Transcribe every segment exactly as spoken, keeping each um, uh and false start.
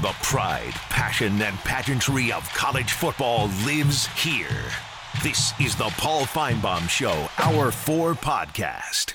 The pride, passion, and pageantry of college football lives here. This is the Paul Finebaum Show, Hour four podcast.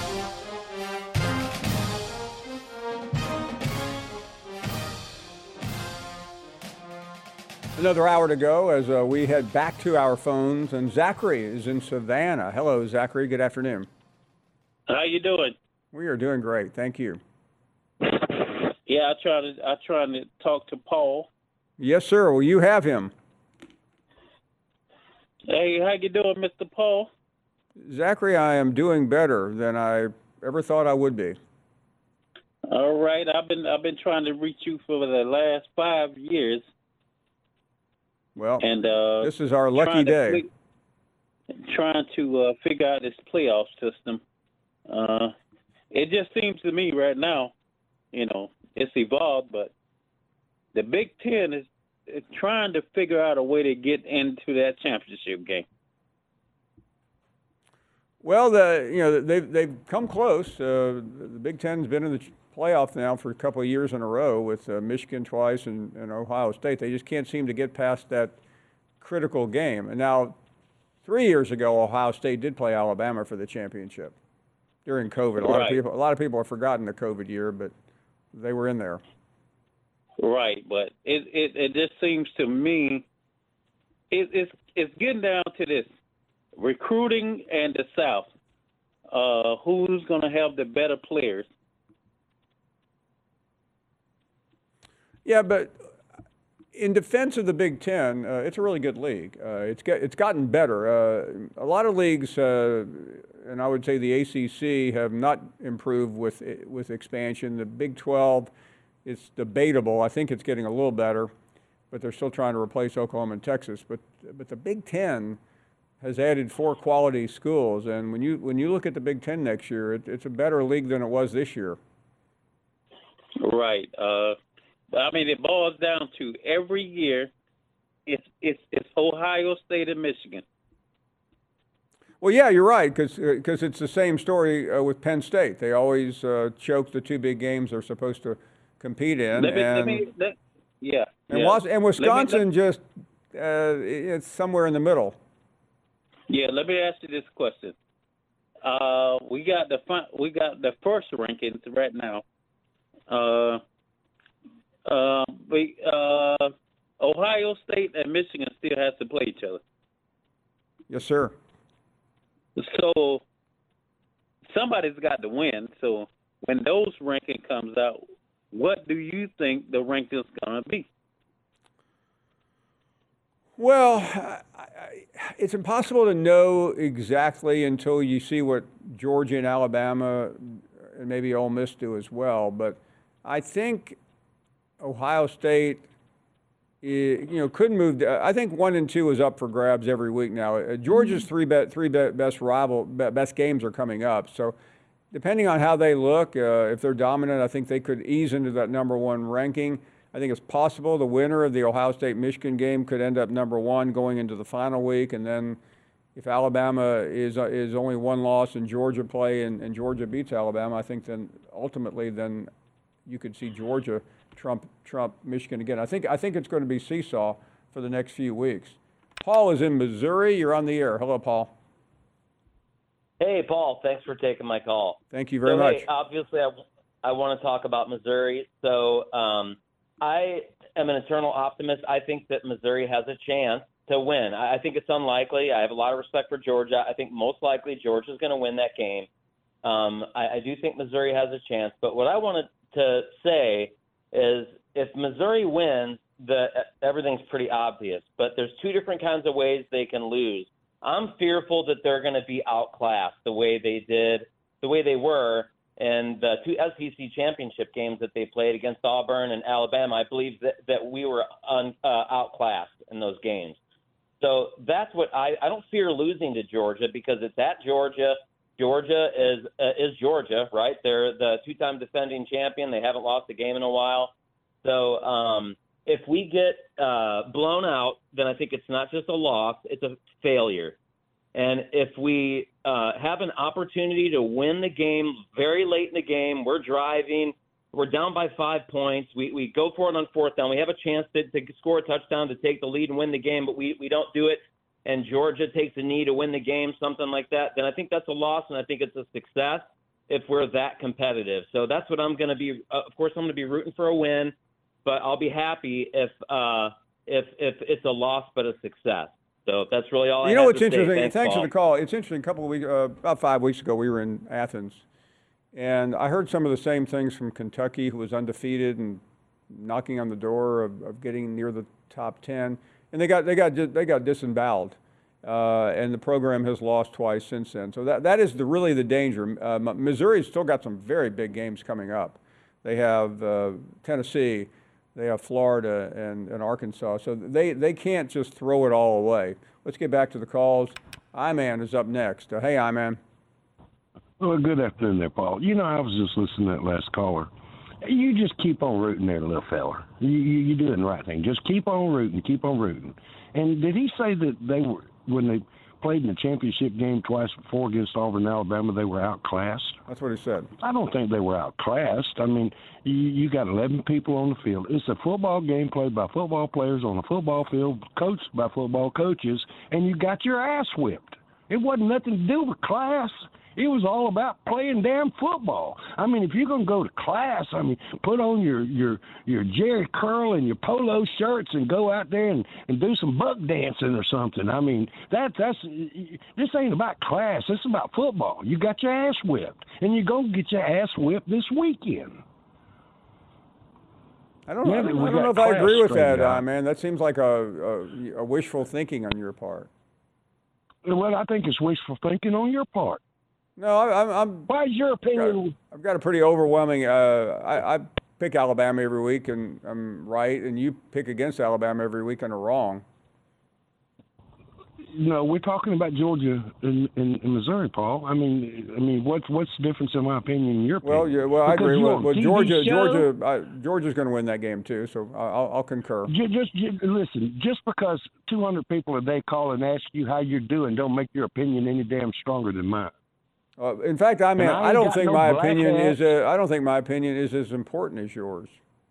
Another hour to go as uh, we head back to our phones, and Zachary is in Savannah. Hello, Zachary. Good afternoon. How you doing? We are doing great. Thank you. Yeah, I try to I trying to talk to Paul. Yes, sir. Well, you have him. Hey, how you doing, Mister Paul? Zachary, I am doing better than I ever thought I would be. All right, I've been I've been trying to reach you for the last five years. Well, and uh, this is our lucky day. To, trying to uh, figure out this playoff system. Uh, it just seems to me right now, you know, it's evolved, but the Big Ten is, is trying to figure out a way to get into that championship game. Well, the you know they've they've come close. Uh, the Big Ten's been in the playoff now for a couple of years in a row with uh, Michigan twice and, and Ohio State. They just can't seem to get past that critical game. And now, three years ago, Ohio State did play Alabama for the championship during COVID. A lot right. of people, a lot of people have forgotten the COVID year, but they were in there. Right, but it it, it just seems to me it, it's it's getting down to this recruiting and the South. Uh, who's going to have the better players? Yeah, but in defense of the Big Ten, uh, it's a really good league. Uh, it's get, it's gotten better. Uh, a lot of leagues, uh, and I would say the A C C, have not improved with with expansion. The Big twelve, it's debatable. I think it's getting a little better, but they're still trying to replace Oklahoma and Texas. But but the Big Ten has added four quality schools, and when you when you look at the Big Ten next year, it, it's a better league than it was this year. Right. Uh I mean, it boils down to every year, it's it's it's Ohio State and Michigan. Well, yeah, you're right, because because it's the same story uh, with Penn State. They always uh, choke the two big games they're supposed to compete in. Let me, and, let me, let, yeah. And, yeah. Was, and Wisconsin let me, let, just uh, it's somewhere in the middle. Yeah, let me ask you this question. Uh, we got the we got the first rankings right now. Uh. Uh, but, uh, Ohio State and Michigan still has to play each other. Yes, sir. So somebody's got to win. So when those ranking comes out, what do you think the ranking is going to be? Well, I, I, it's impossible to know exactly until you see what Georgia and Alabama and maybe Ole Miss do as well. But I think Ohio State, you know, couldn't move. I think one and two is up for grabs every week now. Georgia's three be, three be, best rival best games are coming up. So, depending on how they look, uh, if they're dominant, I think they could ease into that number one ranking. I think it's possible the winner of the Ohio State-Michigan game could end up number one going into the final week, and then if Alabama is uh, is only one loss and Georgia play and, and Georgia beats Alabama, I think then ultimately then you could see Georgia Trump, Trump, Michigan again. I think I think it's going to be seesaw for the next few weeks. Paul is in Missouri. You're on the air. Hello, Paul. Hey, Paul. Thanks for taking my call. Thank you very so, much. Hey, obviously, I, I want to talk about Missouri. So um, I am an eternal optimist. I think that Missouri has a chance to win. I, I think it's unlikely. I have a lot of respect for Georgia. I think most likely Georgia's going to win that game. Um, I, I do think Missouri has a chance. But what I wanted to say is if Missouri wins, the everything's pretty obvious. But there's two different kinds of ways they can lose. I'm fearful that they're going to be outclassed the way they did, the way they were in the two S E C championship games that they played against Auburn and Alabama. I believe that, that we were un, uh, outclassed in those games. So that's what I, I don't fear losing to Georgia because it's at Georgia. Georgia is uh, is Georgia, right? They're the two-time defending champion. They haven't lost a game in a while. So um, if we get uh, blown out, then I think it's not just a loss, it's a failure. And if we uh, have an opportunity to win the game very late in the game, we're driving, We're down by five points. We we go for it on fourth down. We have a chance to, to score a touchdown to take the lead and win the game, but we, we don't do it, and Georgia takes a knee to win the game, something like that, then I think that's a loss, and I think it's a success if we're that competitive. So that's what I'm going to be uh, – of course, I'm going to be rooting for a win, but I'll be happy if uh, if if it's a loss but a success. So that's really all I have to say. You know what's interesting? Thanks, Thanks Paul. for the call. It's interesting. A couple of weeks, uh, about five weeks ago, we were in Athens, and I heard some of the same things from Kentucky, who was undefeated and knocking on the door of, of getting near the top ten, and they got they got they got disemboweled, uh, and the program has lost twice since then. So that that is the really the danger. Uh, Missouri's still got some very big games coming up. They have uh, Tennessee. They have Florida and, and Arkansas, so they, they can't just throw it all away. Let's get back to the calls. Iman is up next. Uh, hey, Iman. Well, good afternoon there, Paul. You know, I was just listening to that last caller. You just keep on rooting there, little fella. You, you, you're doing the right thing. Just keep on rooting, keep on rooting. And did he say that they were, when they played in the championship game twice before against Auburn, Alabama, they were outclassed? That's what he said. I don't think they were outclassed. I mean, you, you got eleven people on the field. It's a football game played by football players on a football field, coached by football coaches, and you got your ass whipped. It wasn't nothing to do with class. It was all about playing damn football. I mean, if you're going to go to class, I mean, put on your, your, your Jerry Curl and your polo shirts and go out there and, and do some buck dancing or something. I mean, that that's this ain't about class. It's about football. You got your ass whipped, and you're going to get your ass whipped this weekend. I don't know, Yeah, I don't we know got if I class agree with that, straightened uh, out. man. That seems like a, a, a wishful thinking on your part. Well, I think it's wishful thinking on your part. No, I, I'm, I'm Why is your opinion? I've got a pretty overwhelming. Uh, I, I pick Alabama every week, and I'm right, and you pick against Alabama every week, and are wrong. No, we're talking about Georgia and, and, and Missouri, Paul. I mean, I mean, what's what's the difference in my opinion and your opinion? Well, yeah, well, I Because agree. you're Well, on well T V Georgia, show? Georgia, uh, Georgia's going to win that game too. So I'll, I'll concur. Ju- Just, just listen. Just because two hundred people a day call and ask you how you're doing, don't make your opinion any damn stronger than mine. Uh, in fact, I mean, And I I ain't don't got think no my black opinion hat. is. Uh, I don't think my opinion is as important as yours.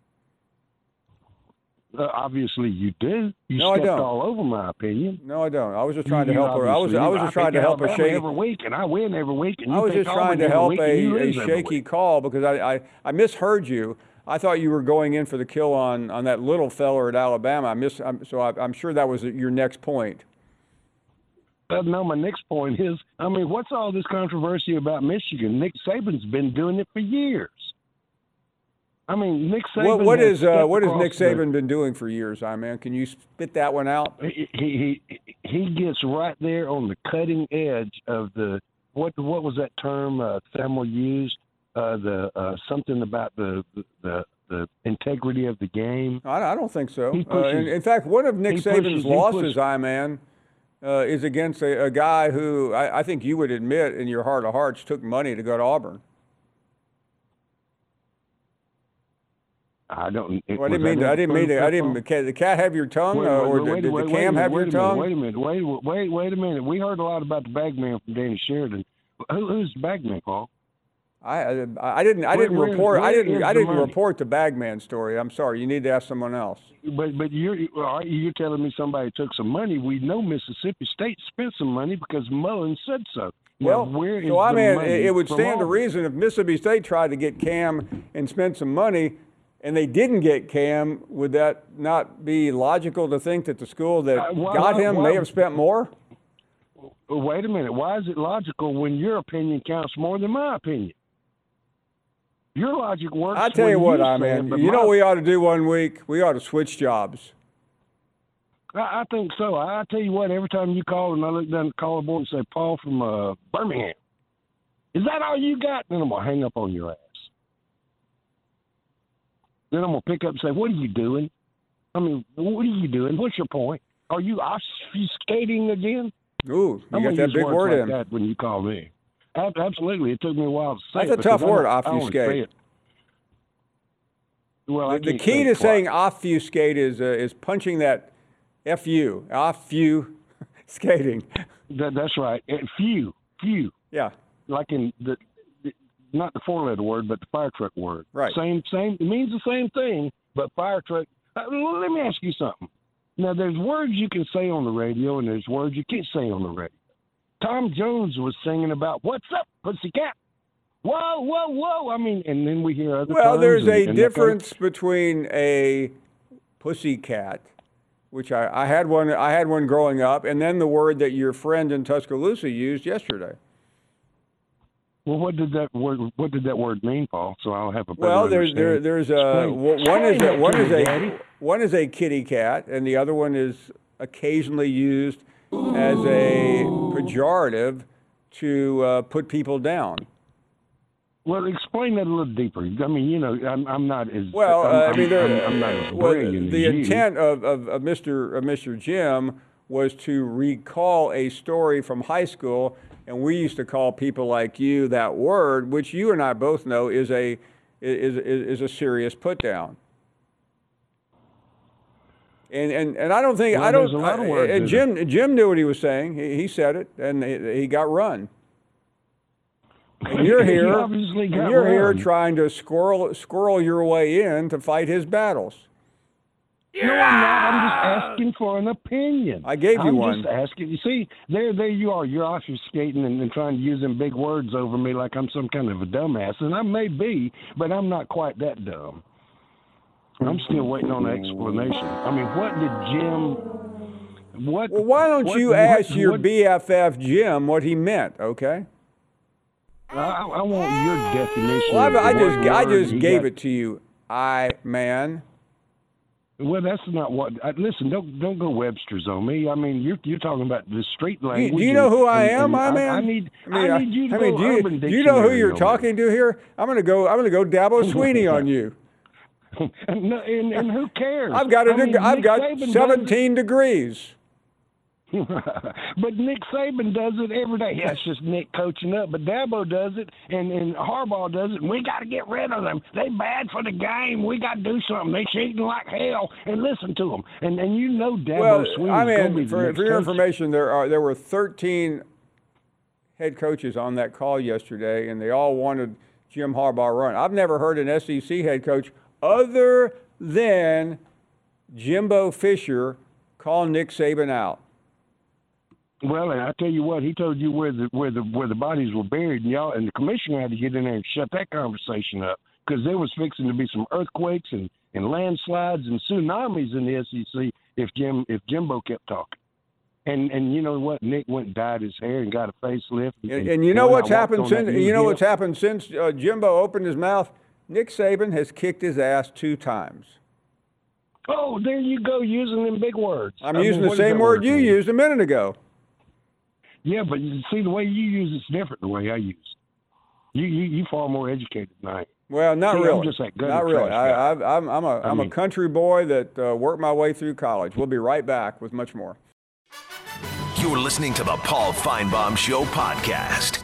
Uh, obviously, you do. You No, I stepped don't. all over my opinion. No, I don't. I was just trying to You help her. I was. obviously I was do. just trying to pick help a Alabama shaky. every week, and I win every week. And I you was pick just trying Auburn to every help week, and you a, a lose every shaky week. call because I, I I misheard you. I thought you were going in for the kill on, on that little feller at Alabama. I miss. I'm, so I, I'm sure that was your next point. Uh, no, my next point is, I mean, what's all this controversy about Michigan? Nick Saban's been doing it for years. I mean, Nick Saban. What, what has is uh, stepped what has across Nick the- Saban been doing for years, I man? Can you spit that one out? He, he he he gets right there on the cutting edge of the what what was that term uh, Thelma used? Uh, the uh, something about the, the the integrity of the game. I, I don't think so. He uh, pushes- in, in fact, one of Nick he Saban's pushes- he losses, pushes- I man, uh, is against a, a guy who I, I think you would admit in your heart of hearts took money to go to Auburn. I don't. Well, I was didn't that mean to. in I didn't mean to. I football? didn't. Did the cat have your tongue, Wait, uh, wait, or wait, did, did wait, the wait a Cam minute, have your wait a tongue? minute, Wait a minute. Wait, wait, wait a minute. We heard a lot about the bagman from Danny Sheridan. Who, who's the bagman, Paul? I, I, I didn't. I Where- didn't where- report. I where didn't. is I the didn't money? report the bagman story. I'm sorry. You need to ask someone else. But but you're all right, you're telling me somebody took some money. We know Mississippi State spent some money because Mullen said so. Now, Well, where is so I the mean, money it, it would from stand to Auburn? reason if Mississippi State tried to get Cam and spent some money, and they didn't get Cam. Would that not be logical to think that the school that Uh, why- got him why- may have spent more? Wait a minute. Why is it logical when your opinion counts more than my opinion? Your logic works. I tell you when what, I say it, mean, but you know my- what we ought to do one week? We ought to switch jobs. I, I think so. I, I tell you what. Every time you call and I look down the caller board and say Paul from uh, Birmingham, is that all you got? Then I'm gonna hang up on your ass. Then I'm gonna pick up and say, "What are you doing? I mean, what are you doing? What's your point? Are you obfuscating again?" Ooh, I'm you got gonna that use big words word like in. that when you call me. Ab- Absolutely, it took me a while to say That's it. a tough because I word, don't- I don't obfuscate. say it. Well, I The, the can't key say to it saying twice. obfuscate is uh, is punching that F U, obfuscating. That, that's right. And few, few, Yeah. like in the, the not the four-letter word, but the fire truck word. Right. Same, same. It means the same thing, but fire truck. Uh, let me ask you something. Now, there's words you can say on the radio, and there's words you can't say on the radio. Tom Jones was singing about "What's up, pussycat?" Whoa, whoa, whoa! I mean, and then we hear other. Well, there's and, a and difference between a pussycat, which I, I had one. I had one growing up, and then the word that your friend in Tuscaloosa used yesterday. Well, what did that word? What did that word mean, Paul? So I'll have a better Well, there's there, there's a one is a, one is a one is a kitty cat, and the other one is occasionally used as a pejorative to uh, put people down. Well, explain that a little deeper. I mean, you know, I'm, I'm not as well. I'm, Uh, I mean, I'm, I'm not as well, brilliant the as you. intent of, of, of Mister of Mister Jim was to recall a story from high school, and we used to call people like you that word, which you and I both know is a is is, is a serious put down. And and and I don't think well, I don't. There's a lot of I, words, and Jim Jim knew what he was saying. He, he said it, and he, he got run. And you're here. obviously got and you're run. here trying to squirrel squirrel your way in to fight his battles. No, I'm not. I'm just asking for an opinion. I gave you I'm one. I'm just asking. You see, there, there you are. You're obfuscating and, and trying to use them big words over me like I'm some kind of a dumbass, and I may be, but I'm not quite that dumb. I'm still waiting on an explanation. I mean, what did Jim? What? Well, why don't what, you what, ask what, your what, B F F Jim what he meant? Okay. I, I want your definition. Well, of I, I the just word I just he gave got. it to you. I man. Well, that's not what. I, listen, don't don't go Webster's on me. I mean, you're you're talking about the street Do, language. do you know and, who I and, am, and my I, man? I need I, mean, I need you to I mean, go do you, Urban do you know who Dictionary you're on me. talking to here? I'm gonna go. I'm gonna go Dabo Sweeney on you. and, and, and who cares? I've got a I mean, deg- I've Nick got Saban seventeen degrees. But Nick Saban does it every day. Yeah, it's just Nick coaching up. But Dabo does it, and, and Harbaugh does it, and we got to get rid of them. They bad for the game. We got to do something. They cheating like hell, and listen to them. And and you know Dabo Well, Sweeney's I going to be mean, the for, next for your coach. information, there are there were thirteen head coaches on that call yesterday, and they all wanted Jim Harbaugh run. I've never heard an S E C head coach other than Jimbo Fisher call Nick Saban out. Well, and I tell you what, he told you where the where the where the bodies were buried, and y'all and the commissioner had to get in there and shut that conversation up because there was fixing to be some earthquakes and, and landslides and tsunamis in the S E C if Jim if Jimbo kept talking. And and you know what, Nick went and dyed his hair and got a facelift. And, And, and you know when what's I walked happened on since that new you know hill- what's happened since uh, Jimbo opened his mouth. Nick Saban has kicked his ass two times. Oh, there you go, using them big words. I'm I mean, using the what does same that word you mean? used a minute ago. Yeah, but you see, the way you use it's different than the way I use it. You you you far more educated than I am. Well, not See, I'm really. just that gutter not really. trash guy. I, I, I'm, I'm a I I'm mean- a country boy that uh, worked my way through college. We'll be right back with much more. You're listening to the Paul Feinbaum Show podcast.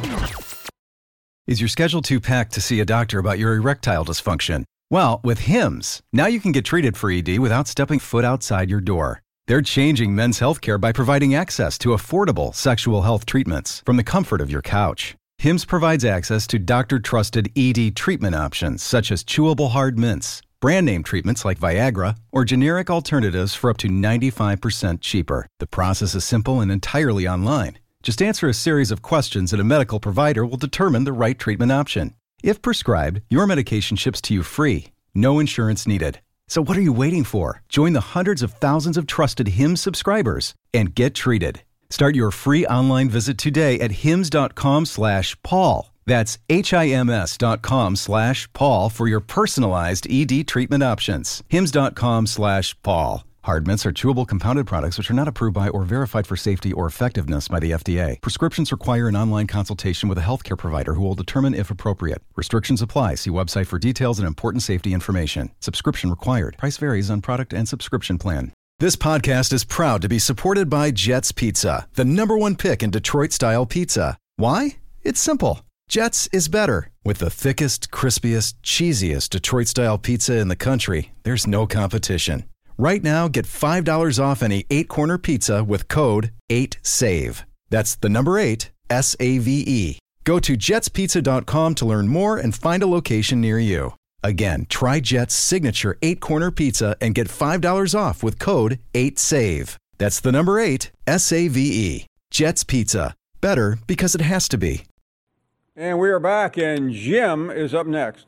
Is your schedule too packed to see a doctor about your erectile dysfunction? Well, with Hims, now you can get treated for E D without stepping foot outside your door. They're changing men's healthcare by providing access to affordable sexual health treatments from the comfort of your couch. Hims provides access to doctor-trusted E D treatment options such as chewable hard mints, brand name treatments like Viagra, or generic alternatives for up to ninety-five percent cheaper. The process is simple and entirely online. Just answer a series of questions and a medical provider will determine the right treatment option. If prescribed, your medication ships to you free. No insurance needed. So what are you waiting for? Join the hundreds of thousands of trusted Hims subscribers and get treated. Start your free online visit today at hims.com slash Paul. That's H-I-M-S dot com slash Paul for your personalized E D treatment options. Hims.com slash Paul. Hard mints are chewable compounded products which are not approved by or verified for safety or effectiveness by the F D A. Prescriptions require an online consultation with a healthcare provider who will determine if appropriate. Restrictions apply. See website for details and important safety information. Subscription required. Price varies on product and subscription plan. This podcast is proud to be supported by Jets Pizza, the number one pick in Detroit-style pizza. Why? It's simple. Jets is better. With the thickest, crispiest, cheesiest Detroit-style pizza in the country, there's no competition. Right now, get five dollars off any eight-corner pizza with code eight save. That's the number eight, S A V E. Go to jets pizza dot com to learn more and find a location near you. Again, try Jet's signature eight-corner pizza and get five dollars off with code eight save. That's the number eight, S A V E. Jet's Pizza. Better because it has to be. And we are back, and Jim is up next.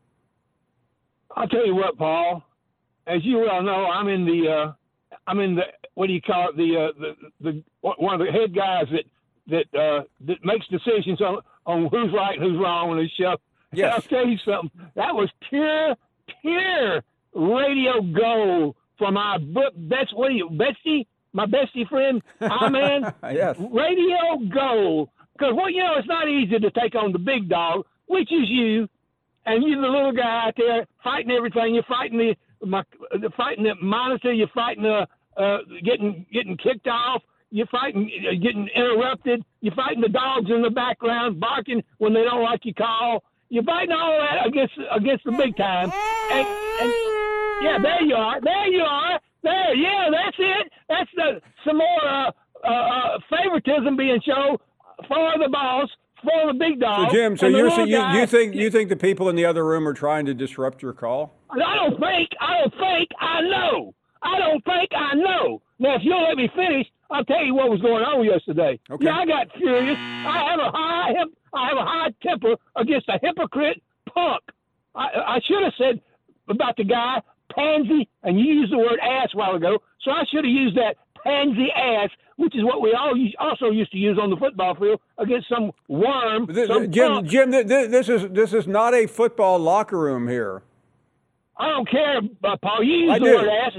I'll tell you what, Paul. As you well know, I'm in the, uh, I'm in the, what do you call it? The, uh, the, the, one of the head guys that, that, uh, that makes decisions on, on who's right and who's wrong on this show. Yes. I'll tell you something. That was pure, pure radio gold for my book. That's what you, Betsy, my bestie friend. I man, yes. Radio gold. Because well, you know, it's not easy to take on the big dog, which is you, and you're the little guy out there fighting everything. You're fighting the, my, the fighting the monitor. You're fighting the, uh, getting getting kicked off. You're fighting, uh, getting interrupted. You're fighting the dogs in the background barking when they don't like your call. You're fighting all that against against the big time. And, and yeah, there you are. There you are. There. Yeah, that's it. That's the some more uh, uh, uh, favoritism being shown for the boss, for the big dog. So Jim, so and the you're little you, guy- you think you think the people in the other room are trying to disrupt your call? I don't think. I don't think. I know. I don't think. I know. Now, if you'll let me finish, I'll tell you what was going on yesterday. Okay. Yeah, I got furious. I have a high. I have a high temper against a hypocrite punk. I, I should have said about the guy pansy, and you used the word ass a while ago. So I should have used that pansy ass, which is what we all use, also used to use on the football field against some worm. This, some Jim, punk. Jim, th- th- this is this is not a football locker room here. I don't care, uh, Paul. You use I the do. word ass.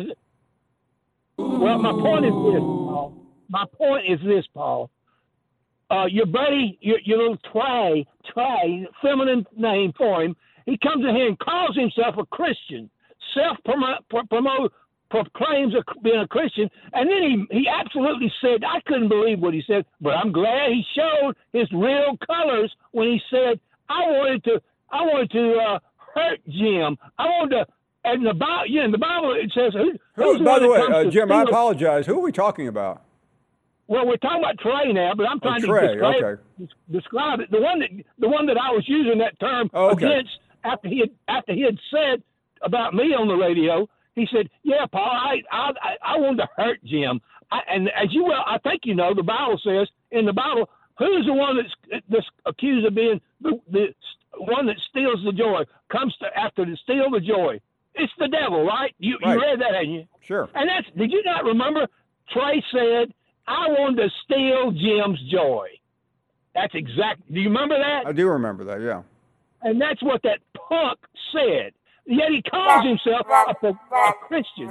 Well, my point is this, Paul. My point is this, Paul. Uh, your buddy, your, your little Trey, Trey, feminine name for him, he comes in here and calls himself a Christian, self-promote, proclaims a, being a Christian, and then he, he absolutely said, I couldn't believe what he said, but I'm glad he showed his real colors when he said, I wanted to, I wanted to uh, hurt Jim. I wanted to, and the Bible, yeah, in the Bible it says, who, who's Who, by the one way, that comes uh, to Jim, I steal- apologize. Who are we talking about? Well, we're talking about Trey now, but I'm trying Trey, to describe, okay. describe it. The one that the one that I was using that term Oh, okay. against after he had after he had said about me on the radio, he said, "Yeah, Paul, I I I wanted to hurt Jim." I, and as you well, I think you know, the Bible says in the Bible, who's the one that's that's accused of being the, the one that steals the joy, comes to after to steal the joy? It's the devil, right? You Right. you read that, haven't you? Sure. And that's, did you not remember? Trey said, I wanted to steal Jim's joy. That's exact. Do you remember that? I do remember that, yeah. And that's what that punk said. Yet he calls himself a, a Christian.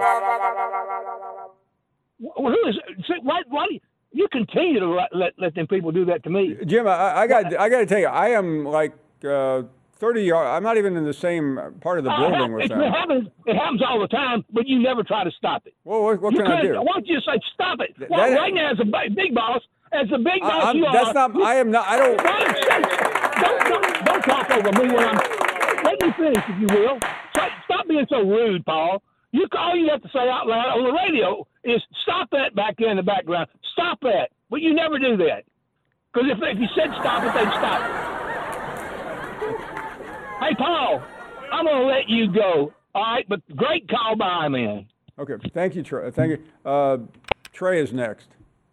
Well, who is? Why? Why do you, you continue to let, let let them people do that to me? Jim, I, I got I got to tell you, I am like uh, thirty yards. I'm not even in the same part of the building Uh, with it, them. it happens. It happens all the time, but you never try to stop it. Well, what, what You can I couldn't- do? Why don't you say stop it? Th- Well, that- right now, as a big, big boss, as a big boss, I, I'm, you are. that's not. I am not. I don't. Don't, don't, don't talk over me when I'm. Let me finish, if you will. So, stop being so rude, Paul. You all you have to say out loud on the radio is stop that back there in the background. Stop that. But you never do that. Because if, if you said stop it, they'd stop it. Hey, Paul, I'm going to let you go. All right, but great call by, man. Okay. Thank you, Trey. Thank you. Uh, Trey is next.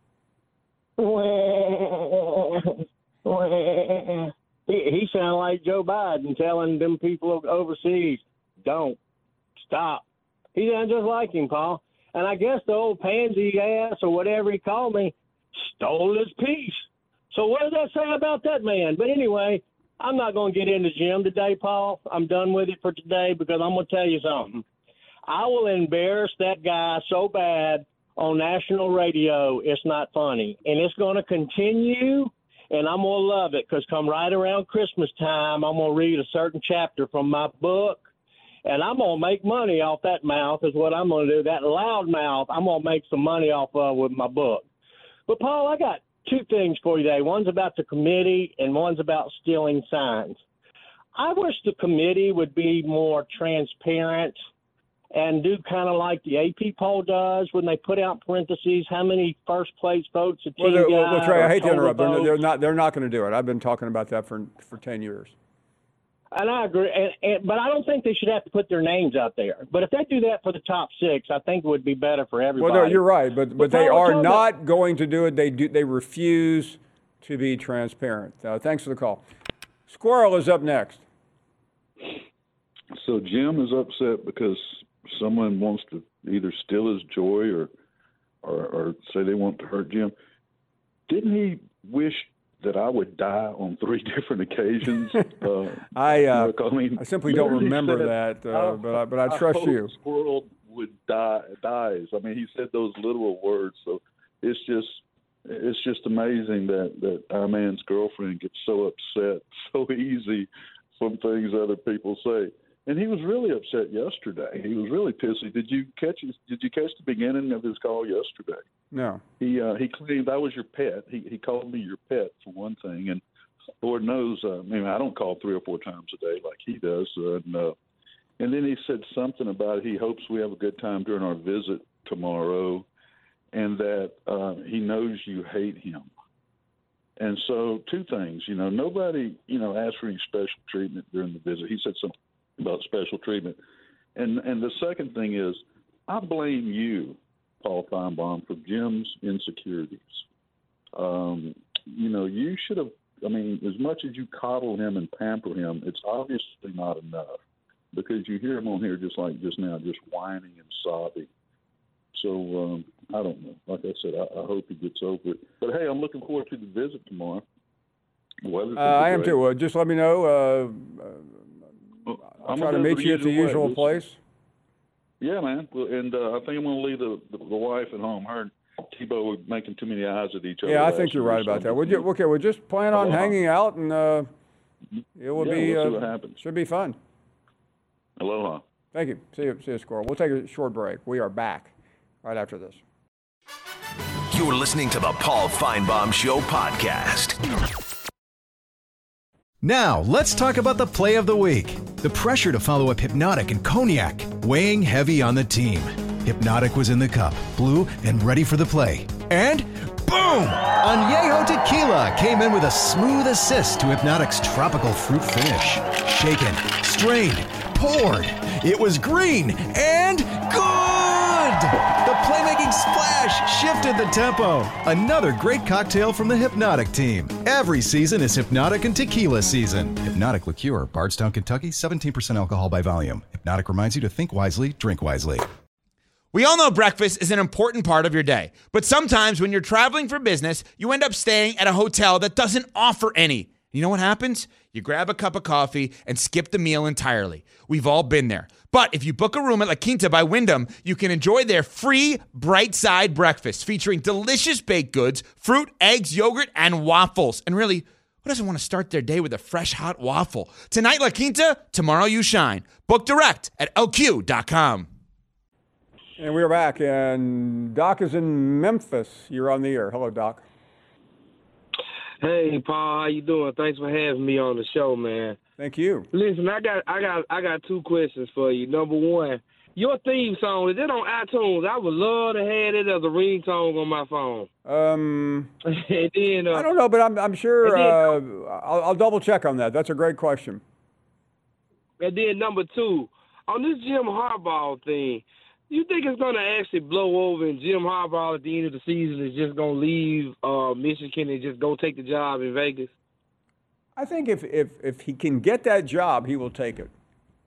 He, he sounded like Joe Biden telling them people overseas, don't stop. He sounds just like him, Paul. And I guess the old pansy ass or whatever he called me stole his piece. So what does that say about that man? But anyway, I'm not going to get into Jim today, Paul. I'm done with it for today because I'm going to tell you something. I will embarrass that guy so bad on national radio, it's not funny. And it's going to continue, and I'm going to love it because come right around Christmas time, I'm going to read a certain chapter from my book, and I'm going to make money off that mouth is what I'm going to do. That loud mouth, I'm going to make some money off of with my book. But, Paul, I got two things for you today. One's about the committee, and one's about stealing signs. I wish the committee would be more transparent and do kind of like the A P poll does when they put out parentheses how many first place votes a team well, got. well, Trey, I hate to total interrupt. They're, votes. they're not. They're not going to do it. I've been talking about that for for ten years. And I agree, and, and, but I don't think they should have to put their names out there. But if they do that for the top six, I think it would be better for everybody. Well, no, you're right, but but they Paul, are tell me- not going to do it. They do. They refuse to be transparent. Uh, thanks for the call. Squirrel is up next. So Jim is upset because someone wants to either steal his joy or, or, or say they want to hurt Jim. Didn't he wish that I would die on three different occasions? Uh, I uh, look, I, mean, I simply don't literally remember said, that, uh, but I, but I trust hope you. Squirrel would die dies. I mean, he said those literal words. So it's just it's just amazing that that our man's girlfriend gets so upset so easy from things other people say. And he was really upset yesterday. He was really pissy. Did you catch his, Did you catch the beginning of his call yesterday? No. He uh, he claimed I was your pet. He he called me your pet for one thing, and Lord knows, uh, I mean, I don't call three or four times a day like he does. Uh, and uh, and then he said something about he hopes we have a good time during our visit tomorrow, and that uh, he knows you hate him. And so, two things, you know, nobody, you know, asked for any special treatment during the visit. He said something about special treatment. And and the second thing is, I blame you, Paul Feinbaum, for Jim's insecurities. Um, you know, you should have, I mean, as much as you coddle him and pamper him, it's obviously not enough, because you hear him on here just like just now, just whining and sobbing. So, um, I don't know. Like I said, I, I hope he gets over it. But, hey, I'm looking forward to the visit tomorrow. The weather's Uh, gonna be I am great. too. Uh, just let me know. Uh, Well, I'll I'm try to gonna do meet the you at the usual way. usual We'll- place. Yeah, man. Well, and uh, I think I'm going to leave the, the, the wife at home. Her and Tebow were making too many eyes at each other. Yeah, I last think you're year, right so about that. I'm We'll ju- okay, we'll just plan on Aloha. hanging out, and uh, it will Yeah, be we'll see uh, what happens. should be fun. Aloha. Thank you. See you, see you, Squirrel. We'll take a short break. We are back right after this. You're listening to the Paul Feinbaum Show podcast. Now, let's talk about the play of the week. The pressure to follow up Hypnotic and Cognac, weighing heavy on the team. Hypnotic was in the cup, blue, and ready for the play. And boom! Añejo Tequila came in with a smooth assist to Hypnotic's tropical fruit finish. Shaken, strained, poured. It was green and good! The playmaking splash shifted the tempo. Another great cocktail from the Hypnotic team. Every season is Hypnotic and Tequila season. Hypnotic Liqueur, Bardstown, Kentucky, seventeen percent alcohol by volume. Hypnotic reminds you to think wisely, drink wisely. We all know breakfast is an important part of your day, but sometimes when you're traveling for business, you end up staying at a hotel that doesn't offer any. You know what happens? You grab a cup of coffee and skip the meal entirely. We've all been there. But if you book a room at La Quinta by Wyndham, you can enjoy their free Bright Side breakfast featuring delicious baked goods, fruit, eggs, yogurt, and waffles. And really, who doesn't want to start their day with a fresh hot waffle? Tonight, La Quinta, tomorrow you shine. Book direct at L Q dot com. And we are back, and Doc is in Memphis. You're on the air. Hello, Doc. Hey, Paul, how you doing? Thanks for having me on the show, man. Thank you. Listen, I got, I got, I got two questions for you. Number one, your theme song, is it on iTunes? I would love to have it as a ringtone on my phone. Um, and then, uh, I don't know, but I'm I'm sure then- uh, I'll, I'll double check on that. That's a great question. And then number two, on this Jim Harbaugh thing, you think it's going to actually blow over and Jim Harbaugh at the end of the season is just going to leave uh, Michigan and just go take the job in Vegas? I think if, if, if he can get that job, he will take it.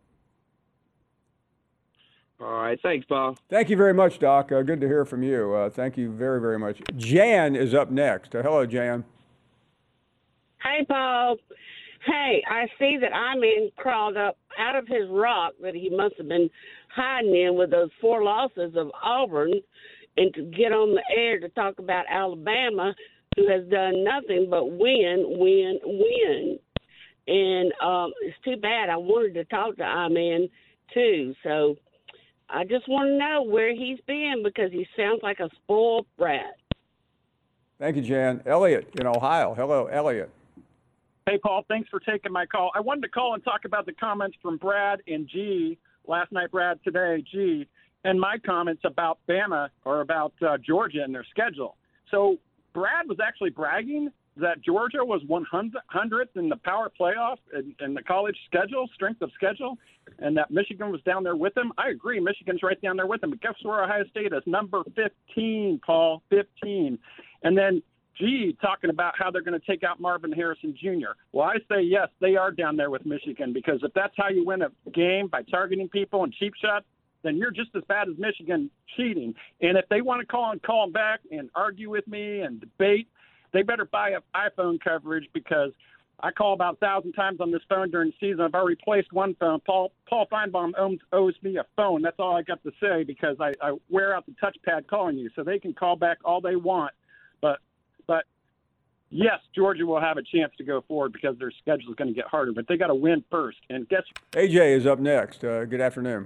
All right. Thanks, Paul. Thank you very much, Doc. Uh, good to hear from you. Uh, thank you very, very much. Jan is up next. Uh, hello, Jan. Hey, Paul. Hey, I see that Iman crawled up out of his rock that he must have been hiding in with those four losses of Auburn, and to get on the air to talk about Alabama, who has done nothing but win, win, win. And um, it's too bad. I wanted to talk to Iman, too. So I just want to know where he's been, because he sounds like a spoiled brat. Thank you, Jan. Elliot in Ohio. Hello, Elliot. Hey, Paul, thanks for taking my call. I wanted to call and talk about the comments from Brad and G last night, Brad, today, gee, and my comments about Bama or about uh, Georgia and their schedule. So Brad was actually bragging that Georgia was one hundredth in the power playoff in, in the college schedule, strength of schedule, and that Michigan was down there with them. I agree. Michigan's right down there with them. But guess where Ohio State is? Number fifteen, Paul, fifteen. And then, gee, talking about how they're going to take out Marvin Harrison Junior Well, I say yes, they are down there with Michigan, because if that's how you win a game, by targeting people and cheap shots, then you're just as bad as Michigan cheating. And if they want to call and call them back and argue with me and debate, they better buy up iPhone coverage, because I call about a thousand times on this phone during the season. I've already placed one phone. Paul Paul Feinbaum owns, owes me a phone. That's all I got to say, because I, I wear out the touchpad calling you. So they can call back all they want. But, but yes, Georgia will have a chance to go forward because their schedule is going to get harder. But they got to win first. And guess A J is up next. Uh, good afternoon.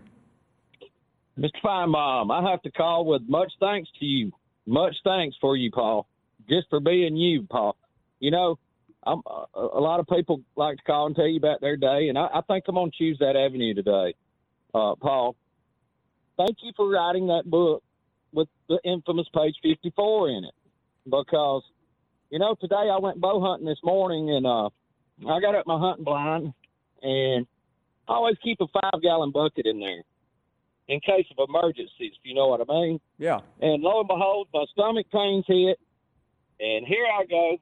Mister Feinbaum, I have to call with much thanks to you. Much thanks for you, Paul. Just for being you, Paul. You know, I'm, uh, a lot of people like to call and tell you about their day, and I, I think I'm going to choose that avenue today. Uh, Paul, thank you for writing that book with the infamous page fifty-four in it, because, you know, today I went bow hunting this morning, and uh, I got up my hunting blind, and I always keep a five-gallon bucket in there in case of emergencies, if you know what I mean. Yeah. And lo and behold, my stomach pains hit. And here I go.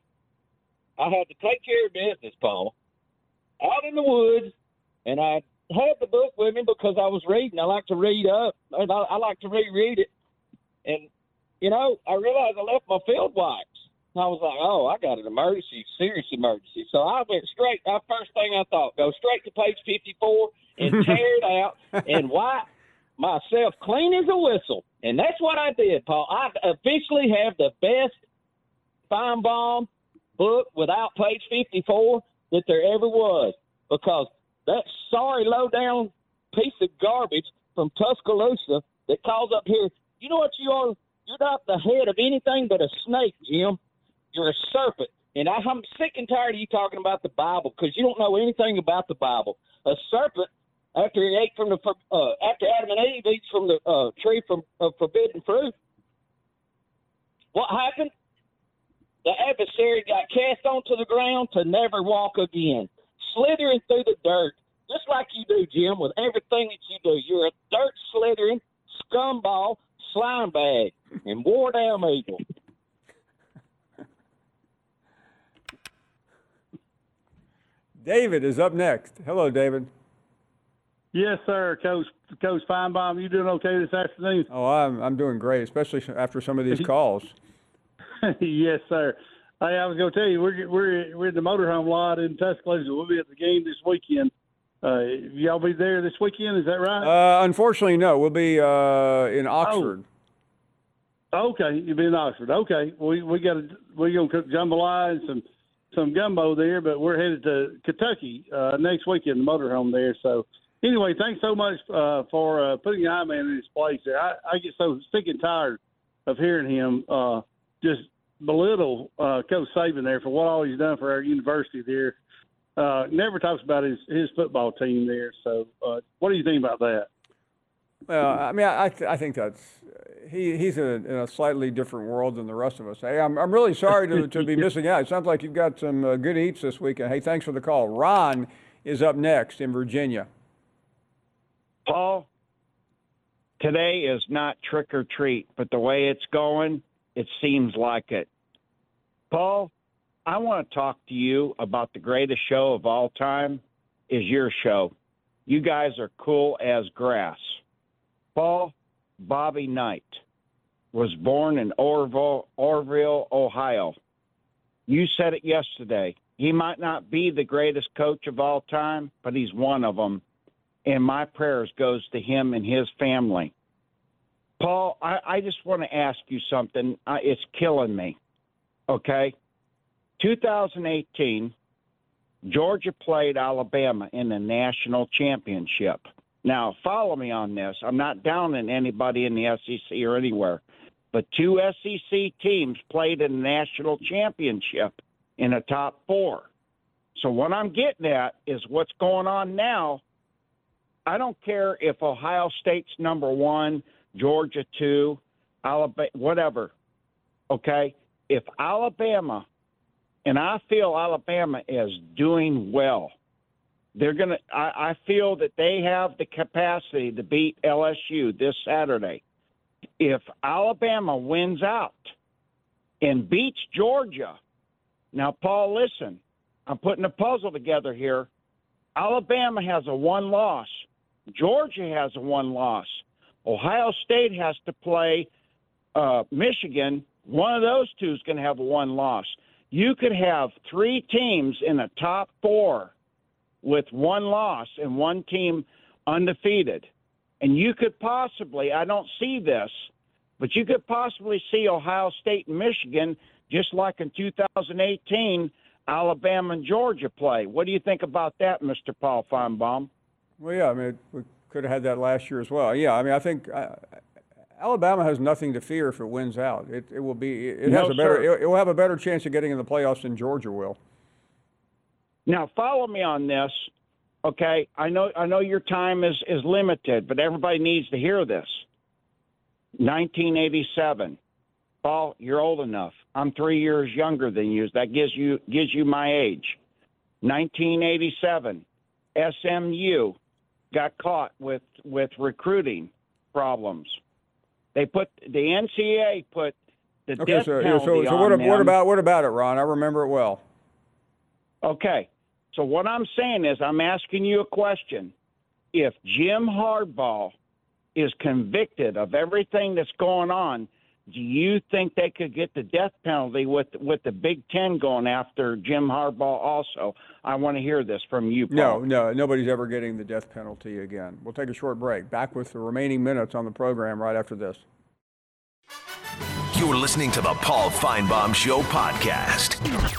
I had to take care of business, Paul, out in the woods, and I had the book with me because I was reading. I like to read up, and I, I like to reread it. And, you know, I realized I left my field wipes. I was like, oh, I got an emergency, serious emergency. So I went straight, uh, first thing I thought, go straight to page fifty-four and tear it out and wipe myself clean as a whistle. And that's what I did, Paul. I officially have the best Feinbaum book without page fifty-four that there ever was, because that sorry low-down piece of garbage from Tuscaloosa that calls up here, you know what you are? You're not the head of anything but a snake, Jim. You're a serpent. And I, I'm sick and tired of you talking about the Bible, because you don't know anything about the Bible. A serpent, after he ate from the uh, after Adam and Eve eats from the uh, tree from uh, forbidden fruit, what happened? The adversary got cast onto the ground to never walk again, slithering through the dirt, just like you do, Jim, with everything that you do. You're a dirt-slithering, scumball, slime bag, and wore-down eagle. David is up next. Hello, David. Yes, sir, Coach Coach Feinbaum. You doing okay this afternoon? Oh, I'm I'm doing great, especially after some of these calls. Yes, sir. Hey, I was going to tell you, we're we're we're in the motorhome lot in Tuscaloosa. We'll be at the game this weekend. Uh, y'all be there this weekend? Is that right? Uh, unfortunately, no. We'll be uh, in Oxford. Oh. Okay, you'll be in Oxford. Okay, we we got to we gonna cook jambalaya and some some gumbo there, but we're headed to Kentucky uh, next weekend. The motorhome there. So anyway, thanks so much uh, for uh, putting I-Man in his place there. I, I get so sick and tired of hearing him uh, just belittle uh, Coach Saban there for what all he's done for our university there. Uh, never talks about his, his football team there. So uh, what do you think about that? Well, I mean, I th- I think that's he he's in a, in a slightly different world than the rest of us. Hey, I'm I'm really sorry to to be missing out. It sounds like you've got some uh, good eats this weekend. Hey, thanks for the call. Ron is up next in Virginia. Paul, today is not trick or treat, but the way it's going, it seems like it. Paul, I want to talk to you about the greatest show of all time is your show. You guys are cool as grass. Paul, Bobby Knight was born in Orville, Orville, Ohio. You said it yesterday. He might not be the greatest coach of all time, but he's one of them. And my prayers goes to him and his family. Paul, I, I just want to ask you something. Uh, it's killing me, okay? two thousand eighteen, Georgia played Alabama in the national championship. Now, follow me on this. I'm not downing anybody in the S E C or anywhere, but two S E C teams played in the national championship in a top four. So what I'm getting at is what's going on now. I don't care if Ohio State's number one, Georgia two, Alabama, whatever. Okay? If Alabama, and I feel Alabama is doing well, they're going to, I feel that they have the capacity to beat L S U this Saturday. If Alabama wins out and beats Georgia, now, Paul, listen, I'm putting a puzzle together here. Alabama has a one loss. Georgia has a one loss. Ohio State has to play uh, Michigan. One of those two is going to have a one loss. You could have three teams in the top four with one loss and one team undefeated. And you could possibly, I don't see this, but you could possibly see Ohio State and Michigan, just like in two thousand eighteen, Alabama and Georgia play. What do you think about that, Mister Paul Feinbaum? Well, yeah, I mean, we could have had that last year as well. Yeah, I mean, I think uh, Alabama has nothing to fear if it wins out. It, it will be, it No, has a better, sir. it, it will have a better chance of getting in the playoffs than Georgia will. Now, follow me on this, okay? I know, I know your time is, is limited, but everybody needs to hear this. nineteen eighty-seven. Paul, you're old enough. I'm three years younger than you. That gives you gives you my age. nineteen eighty-seven. S M U got caught with, with recruiting problems. They put the N C A A put the Okay, death so, yeah, penalty so, so on what, them. what about what about it, Ron? I remember it well. Okay, so what I'm saying is I'm asking you a question. If Jim Harbaugh is convicted of everything that's going on, do you think they could get the death penalty with with the Big Ten going after Jim Harbaugh also? I want to hear this from you, Paul. No, no, nobody's ever getting the death penalty again. We'll take a short break. Back with the remaining minutes on the program right after this. You're listening to the Paul Feinbaum Show podcast.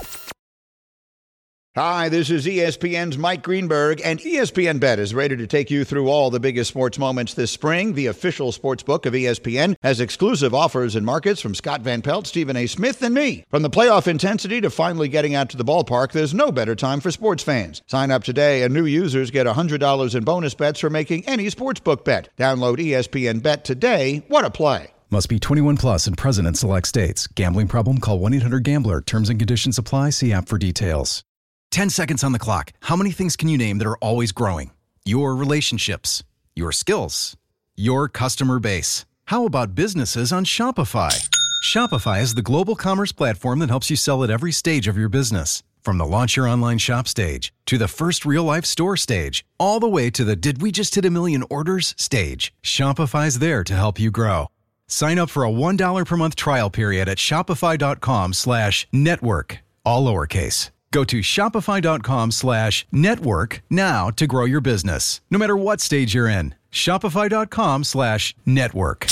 Hi, this is E S P N's Mike Greenberg, and E S P N Bet is ready to take you through all the biggest sports moments this spring. The official sports book of E S P N has exclusive offers and markets from Scott Van Pelt, Stephen A. Smith, and me. From the playoff intensity to finally getting out to the ballpark, there's no better time for sports fans. Sign up today, and new users get one hundred dollars in bonus bets for making any sportsbook bet. Download E S P N Bet today. What a play. Must be twenty-one plus and present in select states. Gambling problem? Call one eight hundred gambler. Terms and conditions apply. See app for details. ten seconds on the clock. How many things can you name that are always growing? Your relationships, your skills, your customer base. How about businesses on Shopify? Shopify is the global commerce platform that helps you sell at every stage of your business. From the launch your online shop stage to the first real life store stage, all the way to the did we just hit a million orders stage. Shopify's there to help you grow. Sign up for a one dollar per month trial period at shopify.com slash network, all lowercase. Go to shopify.com slash network now to grow your business, no matter what stage you're in. Shopify.com slash network.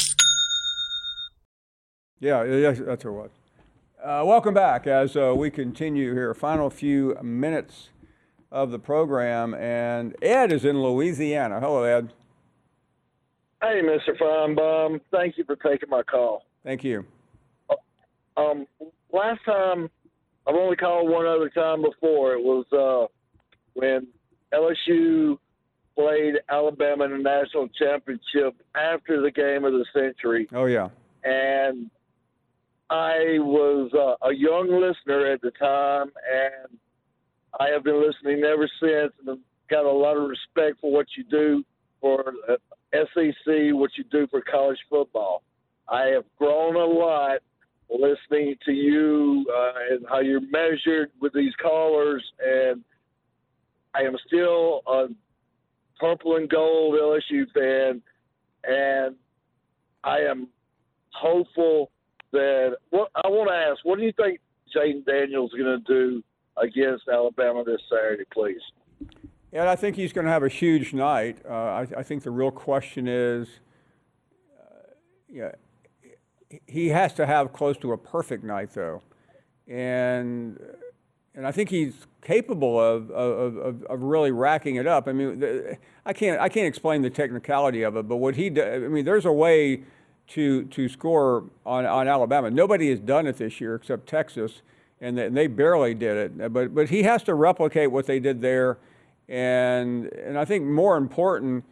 Yeah, yeah, that's what it was. Uh, welcome back as uh, we continue here. Final few minutes of the program, and Ed is in Louisiana. Hello, Ed. Hey, Mister Feinbaum. Thank you for taking my call. Thank you. Um, last time, I've only called one other time before. It was uh, when L S U played Alabama in the national championship after the game of the century. Oh, yeah. And I was uh, a young listener at the time, and I have been listening ever since, and I've got a lot of respect for what you do for uh, S E C, what you do for college football. I have grown a lot listening to you uh, and how you're measured with these callers, and I am still a purple and gold L S U fan, and I am hopeful that what I want to ask, what do you think Jayden Daniels is going to do against Alabama this Saturday, please? Yeah, I think he's going to have a huge night. Uh, I, I think the real question is, uh, yeah, he has to have close to a perfect night, though, and and I think he's capable of of, of, of really racking it up. I mean, the, I can't I can't explain the technicality of it, but what he does, I mean, there's a way to to score on, on Alabama. Nobody has done it this year except Texas, and they, and they barely did it. But but he has to replicate what they did there. And and I think more important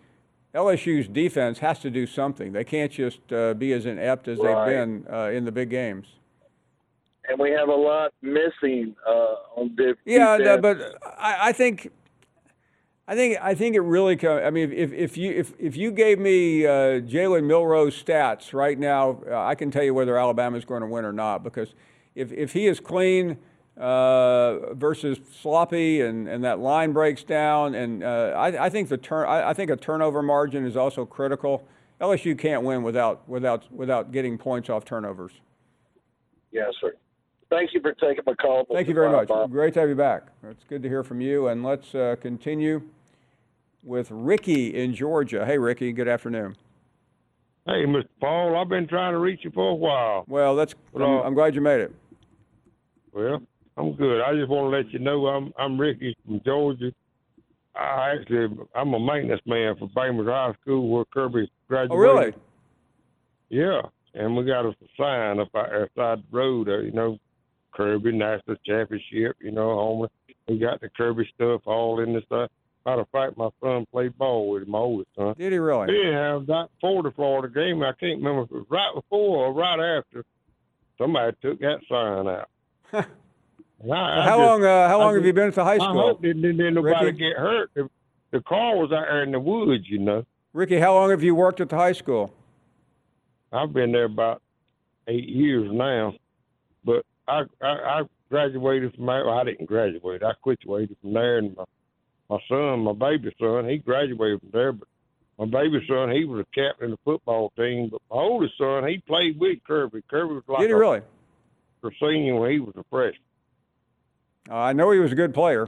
L S U's defense has to do something. They can't just uh, be as inept as Right. they've been uh, in the big games. And we have a lot missing uh, on defense. Yeah, no, but I, I think, I think, I think it really. Co- I mean, if if you if if you gave me uh, Jalen Milroe's stats right now, uh, I can tell you whether Alabama's going to win or not. Because if if he is clean uh, versus sloppy, and, and that line breaks down, and uh, I, I think the turn, I, I think a turnover margin is also critical. L S U can't win without without without getting points off turnovers. Yes, sir. Thank you for taking my call. Thank you very much. Great to have you back. It's good to hear from you. And let's uh, continue with Ricky in Georgia. Hey, Ricky, good afternoon. Hey, Mister Paul, I've been trying to reach you for a while. Well, that's. But, I'm, uh, I'm glad you made it. Well, I'm good. I just want to let you know I'm I'm Ricky from Georgia. I actually I'm a maintenance man for Bainbridge High School where Kirby graduated. Oh, really? Yeah, and we got a sign up out- outside the road there, you know, Kirby National Championship, you know, home. We got the Kirby stuff all in the stuff. Matter of fact, my son played ball with him, my oldest son. Did he really? He didn't have that Florida Florida game. I can't remember if it was right before or right after. Somebody took that sign out. I, So I how just- long? Uh, how I long have just- you been at the high I school? hope didn't, didn't nobody Ricky? get hurt. The, the car was out there in the woods, you know. Ricky, how long have you worked at the high school? I've been there about eight years now, but I I, I graduated from there. Well, I didn't graduate. I graduated from there, and my, my son, my baby son, he graduated from there. But my baby son, he was a captain of the football team. But my oldest son, he played with Kirby. Kirby was like Did he a, really? a senior when he was a freshman. Uh, I know he was a good player.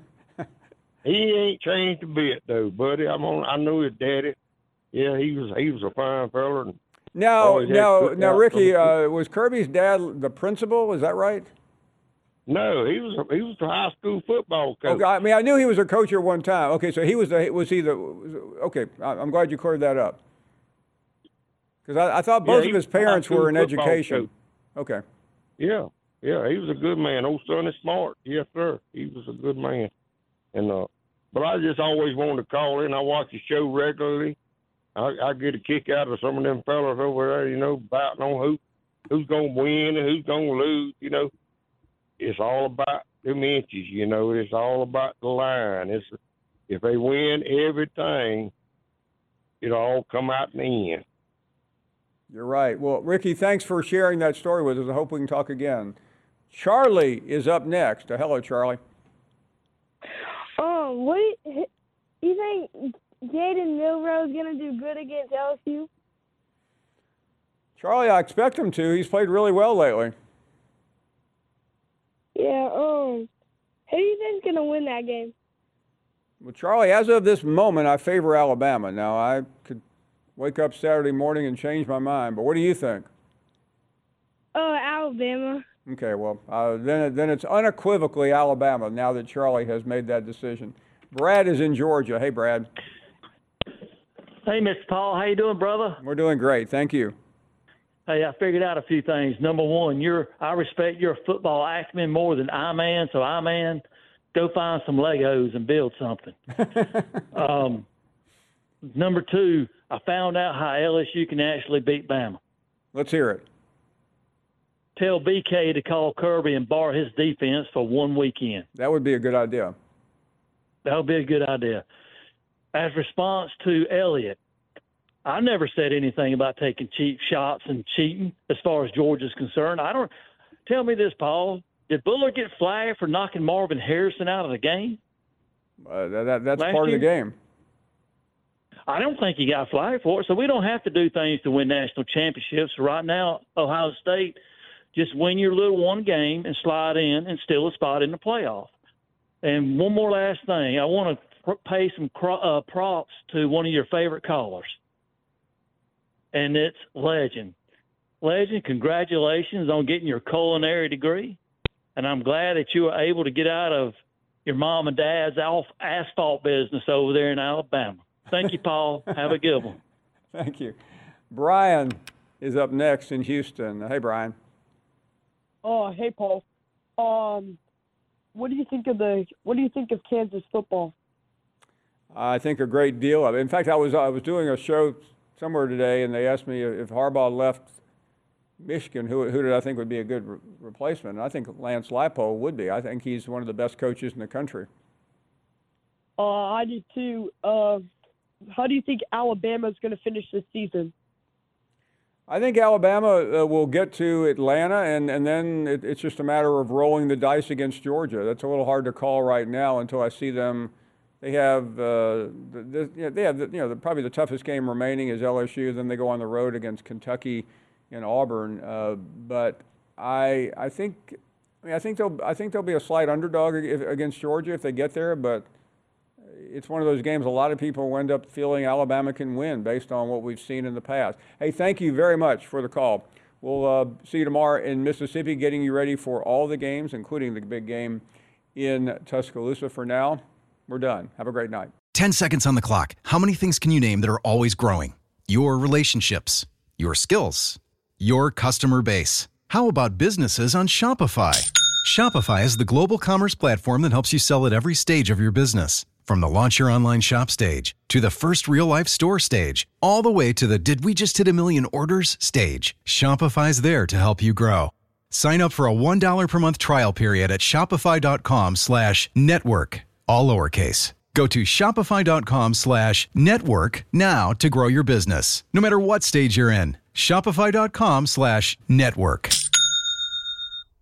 He ain't changed a bit though, buddy. I'm on. I know his daddy. Yeah, he was. He was a fine fella. And Now, always had now, cooked now, out Ricky, for the- uh, was Kirby's dad the principal? Is that right? No, he was. He was the high school football coach. Okay, I mean, I knew he was a coach at one time. Okay, so he was the was he the? Okay, I- I'm glad you cleared that up. Because I, I thought Yeah, both he of his was a high parents school were in football education. coach. Okay. Yeah, yeah, he was a good man. Old son is smart. Yes, sir. He was a good man. And uh, but I just always wanted to call in. I watch the show regularly. I, I get a kick out of some of them fellas over there, you know, betting on who who's gonna win and who's gonna lose. You know, it's all about them inches. You know, it's all about the line. It's if they win everything, it'll all come out in the end. You're right. Well, Ricky, thanks for sharing that story with us. I hope we can talk again. Charlie is up next. Uh, hello, Charlie. Um, what do you, you think Jaden Milroe's gonna do good against L S U? Charlie, I expect him to. He's played really well lately. Yeah. Um, who do you think's gonna win that game? Well, Charlie, as of this moment, I favor Alabama. Now, I could wake up Saturday morning and change my mind, but what do you think? Oh, Alabama. Okay, well, uh, then, then it's unequivocally Alabama now that Charlie has made that decision. Brad is in Georgia. Hey, Brad. Hey, Mister Paul, how you doing, brother? We're doing great. Thank you. Hey, I figured out a few things. Number one, you're I respect your football acumen more than I man, so I man, go find some Legos and build something. um, number two, I found out how L S U can actually beat Bama. Let's hear it. Tell B K to call Kirby and borrow his defense for one weekend. That would be a good idea. That would be a good idea. As response to Elliott, I never said anything about taking cheap shots and cheating as far as Georgia's concerned. I don't. Tell me this, Paul. Did Bullard get flagged for knocking Marvin Harrison out of the game? Uh, that, that, that's Last part year? of the game. I don't think he got flagged for it, so we don't have to do things to win national championships. Right now, Ohio State, just win your little one game and slide in and steal a spot in the playoff. And one more last thing. I want to pay some cro- uh, props to one of your favorite callers, and it's Legend. Legend, congratulations on getting your culinary degree, and I'm glad that you were able to get out of your mom and dad's off asphalt business over there in Alabama. Thank you, Paul. Have a good one. Thank you. Brian is up next in Houston. Hey, Brian. Oh, hey, Paul. Um, what do you think of the? What do you think of Kansas football? I think a great deal of it. In fact, I was I was doing a show somewhere today, and they asked me if Harbaugh left Michigan, who who did I think would be a good re- replacement? And I think Lance Leipold would be. I think he's one of the best coaches in the country. Uh, I do too. Uh, how do you think Alabama's going to finish this season? I think Alabama uh, will get to Atlanta, and, and then it, it's just a matter of rolling the dice against Georgia. That's a little hard to call right now until I see them. They have, uh, the, the, you know, they have the, you know, the, probably the toughest game remaining is L S U. Then they go on the road against Kentucky and Auburn. Uh, but I, I think, I mean, I think they'll, I think they'll be a slight underdog against Georgia if they get there. But it's one of those games a lot of people will end up feeling Alabama can win based on what we've seen in the past. Hey, thank you very much for the call. We'll uh, see you tomorrow in Mississippi, getting you ready for all the games, including the big game in Tuscaloosa. For now, we're done. Have a great night. ten seconds on the clock. How many things can you name that are always growing? Your relationships, your skills, your customer base. How about businesses on Shopify? Shopify is the global commerce platform that helps you sell at every stage of your business. From the launch your online shop stage to the first real-life store stage, all the way to the did we just hit a million orders stage, Shopify's there to help you grow. Sign up for a one dollar per month trial period at shopify.com slash network, all lowercase. Go to shopify.com slash network now to grow your business, no matter what stage you're in. Shopify.com slash network.